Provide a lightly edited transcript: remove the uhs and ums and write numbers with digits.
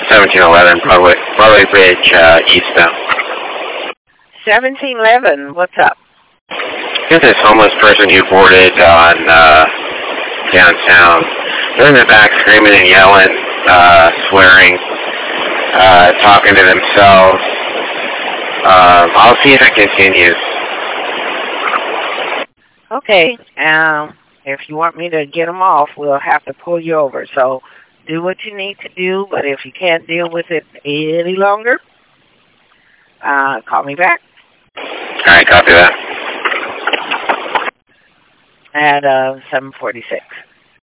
1711 Broadway Bridge, eastbound. 1711, what's up? There's this homeless person who boarded on downtown. They're in the back screaming and yelling, swearing, talking to themselves. I'll see if it continues. Okay, if you want me to get them off, we'll have to pull you over. So do what you need to do, but if you can't deal with it any longer, call me back. All right, copy that. At 7:46.